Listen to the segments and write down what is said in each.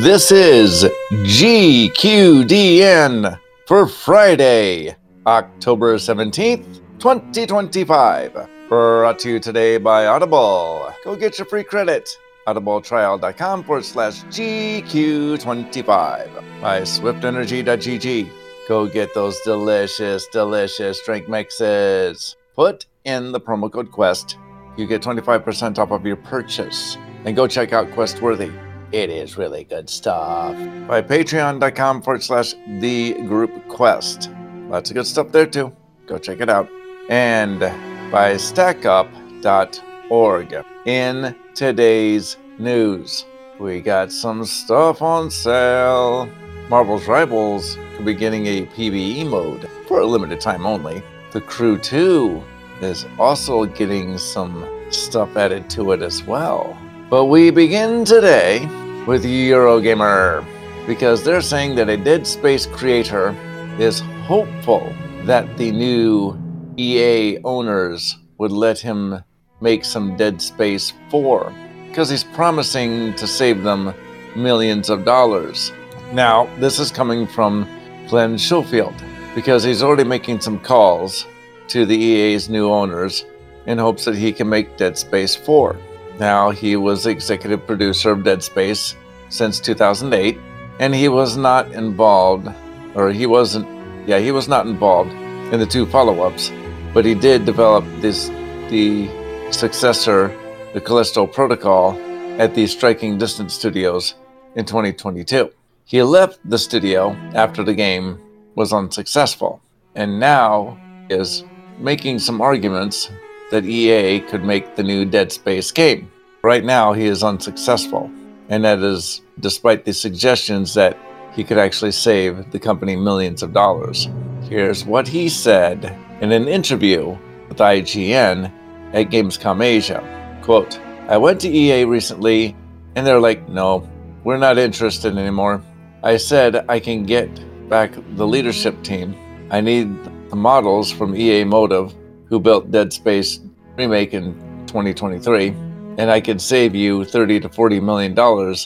This is GQDN for Friday, October 17th, 2025. Brought to you today by Audible. Go get your free credit. audibletrial.com/GQ25. By SwiftEnergy.gg. Go get those delicious drink mixes. Put in the promo code QUEST. You get 25% off of your purchase. And go check out Questworthy. It is really good stuff. By patreon.com/thegroupquest. Lots of good stuff there too. Go check it out. And by stackup.org. In today's news, we got some stuff on sale. Marvel's Rivals will be getting a PvE mode for a limited time only. The Crew 2 is also getting some stuff added to it as well. But we begin today with Eurogamer, because they're saying that a Dead Space creator is hopeful that the new EA owners would let him make some Dead Space 4, because he's promising to save them millions of dollars. Now, this is coming from Glenn Schofield, because he's already making some calls to the EA's new owners in hopes that he can make Dead Space 4. Now, he was the executive producer of Dead Space since 2008, and he was not involved in the two follow-ups, but he did develop the successor, the Callisto Protocol, at the Striking Distance Studios in 2022. He left the studio after the game was unsuccessful, and now is making some arguments that EA could make the new Dead Space game. Right now, he is unsuccessful, and that is despite the suggestions that he could actually save the company millions of dollars. Here's what he said in an interview with IGN at Gamescom Asia. Quote, "I went to EA recently, and they're like, no, we're not interested anymore. I said I can get back the leadership team. I need the models from EA Motive, who built Dead Space Remake in 2023, and I can save you $30 to $40 million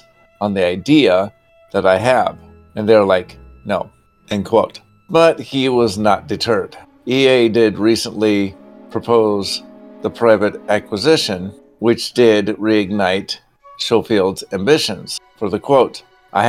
on the idea that I have. And they're like, no," end quote. But he was not deterred. EA did recently propose the private acquisition, which did reignite Schofield's ambitions. For the quote, I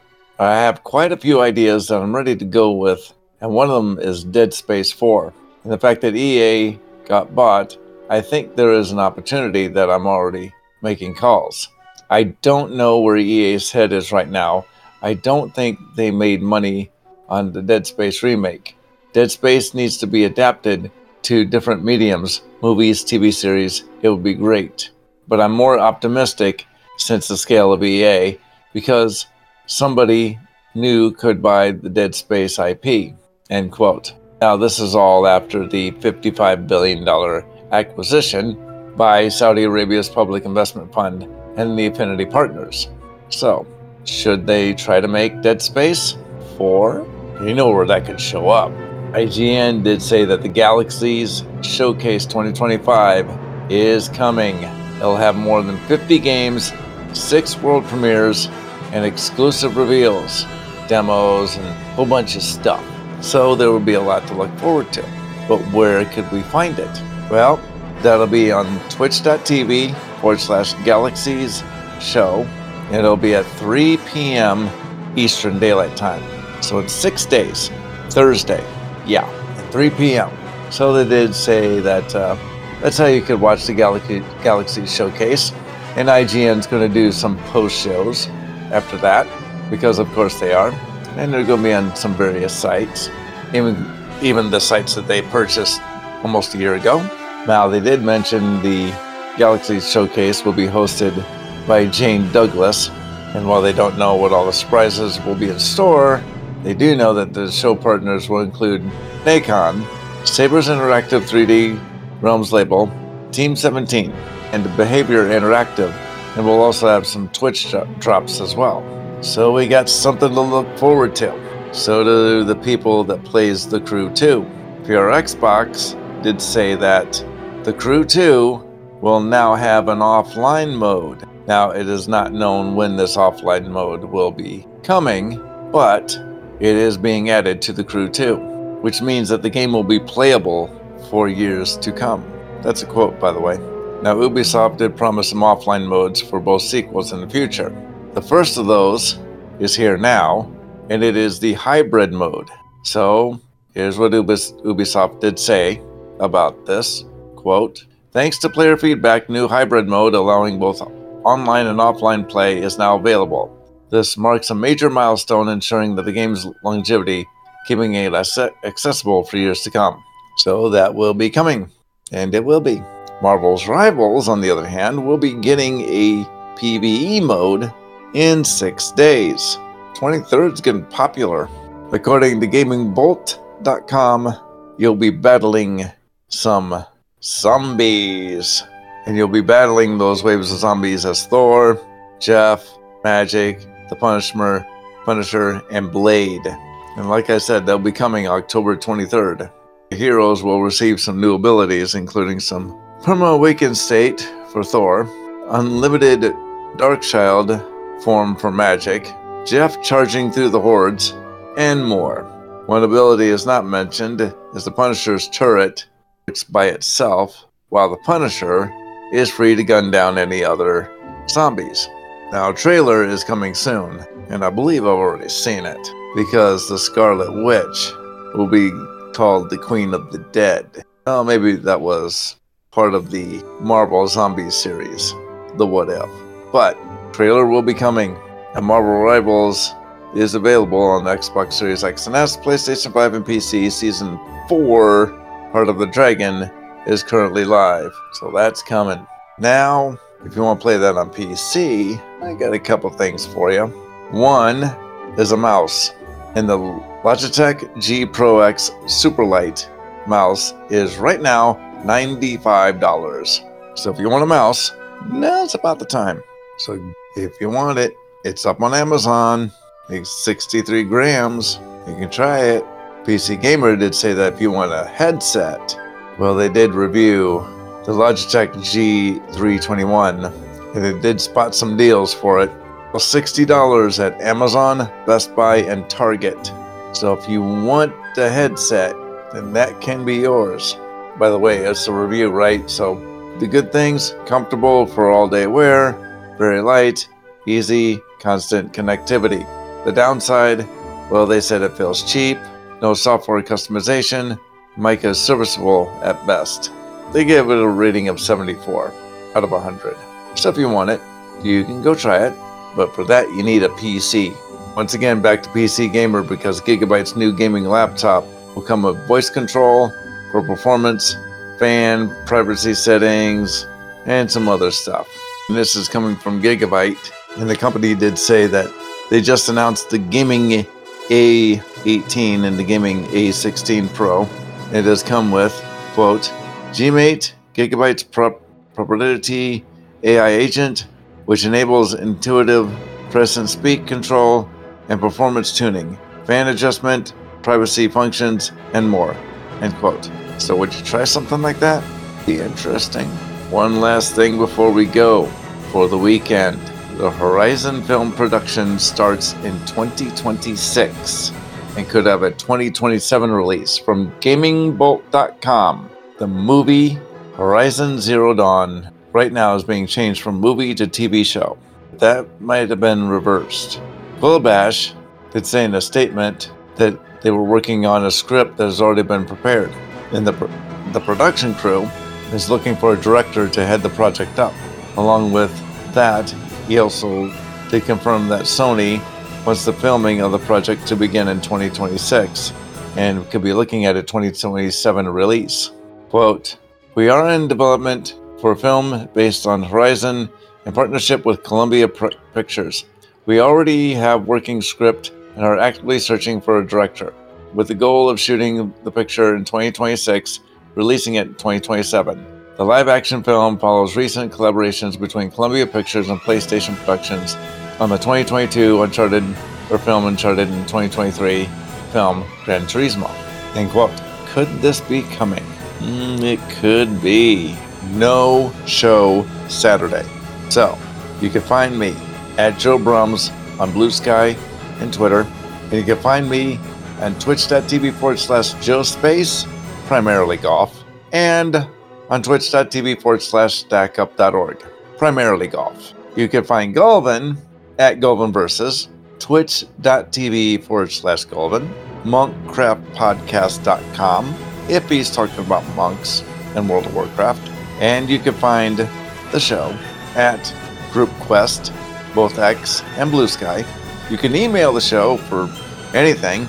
have quite a few ideas that I'm ready to go with, and one of them is Dead Space 4. And the fact that EA got bought, I think there is an opportunity that I'm already making calls. I don't know where EA's head is right now. I don't think they made money on the Dead Space remake. Dead Space needs to be adapted to different mediums, movies, TV series. It would be great. But I'm more optimistic since the scale of EA, because somebody new could buy the Dead Space IP, end quote. Now, this is all after the $55 billion acquisition by Saudi Arabia's Public Investment Fund and the Affinity Partners. So, should they try to make Dead Space 4? You know where that could show up. IGN did say that the Galaxies Showcase 2025 is coming. It'll have more than 50 games, 6 world premieres, and exclusive reveals, demos, and a whole bunch of stuff. So there will be a lot to look forward to. But where could we find it? Well, that'll be on twitch.tv/Galaxies Show. It'll be at 3 p.m. Eastern Daylight Time. So it's 6 days. Thursday. Yeah, at 3 p.m. So they did say that that's how you could watch the Galaxy Showcase. And IGN's going to do some post shows after that, because of course they are. And they're going to be on some various sites, even the sites that they purchased almost a year ago. Now, they did mention the Galaxy Showcase will be hosted by Jane Douglas, and while they don't know what all the surprises will be in store, they do know that the show partners will include Nacon, Sabres Interactive 3D Realms label, Team 17, and Behavior Interactive, and we'll also have some Twitch drops as well. So we got something to look forward to. So do the people that plays The Crew 2. PR Xbox did say that The Crew 2 will now have an offline mode. Now, it is not known when this offline mode will be coming, but it is being added to The Crew 2, which means that the game will be playable for years to come. That's a quote, by the way. Now, Ubisoft did promise some offline modes for both sequels in the future. The first of those is here now, and it is the hybrid mode. So, here's what Ubisoft did say about this. Quote, "Thanks to player feedback, new hybrid mode allowing both online and offline play is now available. This marks a major milestone ensuring that the game's longevity, keeping it accessible for years to come." So that will be coming, and it will be. Marvel's Rivals, on the other hand, will be getting a PvE mode in 6 days. 23rd is getting popular. According to GamingBolt.com, you'll be battling some zombies. And you'll be battling those waves of zombies as Thor, Jeff, Magic, the Punisher, and Blade. And like I said, they'll be coming October 23rd. The heroes will receive some new abilities, including some Perma-Awakened State for Thor, Unlimited Darkchild form for Magic, Jeff charging through the hordes, and more. One ability is not mentioned is the Punisher's turret, which by itself, while the Punisher is free to gun down any other zombies. Now, a trailer is coming soon, and I believe I've already seen it, because the Scarlet Witch will be called the Queen of the Dead. Oh, maybe that was part of the Marvel Zombies series, the What If. But, trailer will be coming, and Marvel Rivals is available on Xbox Series X and S, PlayStation 5, and PC. Season 4, Heart of the Dragon, is currently live, so that's coming. Now, if you want to play that on PC, I got a couple things for you. One is a mouse, and the Logitech G Pro X Superlight mouse is right now $95. So if you want a mouse, now's about the time. So if you want it, it's up on Amazon. It's 63 grams. You can try it. PC Gamer did say that if you want a headset, well, they did review the Logitech G321, and it did spot some deals for it. Well, $60 at Amazon, Best Buy, and Target. So if you want the headset, then that can be yours. By the way, it's a review, right? So the good things, comfortable for all-day wear, very light, easy, constant connectivity. The downside, well, they said it feels cheap, no software customization, mic is serviceable at best. They gave it a rating of 74 out of 100. So if you want it, you can go try it, but for that you need a PC. Once again, back to PC Gamer, because Gigabyte's new gaming laptop will come with voice control for performance, fan, privacy settings, and some other stuff. And this is coming from Gigabyte, and the company did say that they just announced the Gaming A18 and the Gaming A16 Pro. It does come with, quote, Gmate, Gigabyte's proprietary AI agent, which enables intuitive press and speak control and performance tuning, fan adjustment, privacy functions, and more, end quote. So would you try something like that? Be interesting. One last thing before we go. For the weekend, the Horizon film production starts in 2026 and could have a 2027 release. From GamingBolt.com, the movie Horizon Zero Dawn right now is being changed from movie to TV show. That might have been reversed. Quillbash did say in a statement that they were working on a script that has already been prepared, and the production crew is looking for a director to head the project up. Along with that, he also did confirm that Sony wants the filming of the project to begin in 2026 and could be looking at a 2027 release. Quote, we are in development for a film based on Horizon in partnership with Columbia Pictures. We already have working script and are actively searching for a director, with the goal of shooting the picture in 2026, releasing it in 2027. The live-action film follows recent collaborations between Columbia Pictures and PlayStation Productions on the 2022 Uncharted in 2023 film Gran Turismo. End quote. Could this be coming? It could be. No show Saturday. So, You can find me at Joe Brums on Blue Sky and Twitter. And you can find me on twitch.tv/Joe Space, primarily golf, and on twitch.tv/stackup.org, primarily golf. You can find Golvin at Golvin Versus, twitch.tv/Golvin, monkcraftpodcast.com, if he's talking about monks and World of Warcraft. And you can find the show at Group Quest, both X and Blue Sky. You can email the show for anything,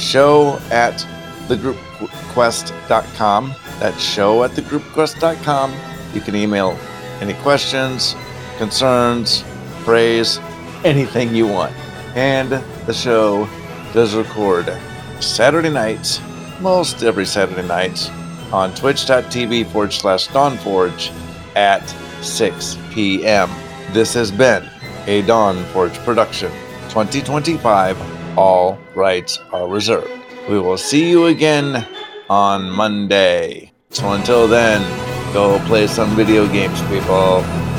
show@thegroupquest.com. That's show@thegroupquest.com. You can email any questions, concerns, praise, anything you want. And the show does record Saturday nights, most every Saturday night, on twitch.tv/DawnForge at 6 p.m. This has been a Dawnforge production, 2025. All rights are reserved. We will see you again on Monday. So until then, go play some video games, people.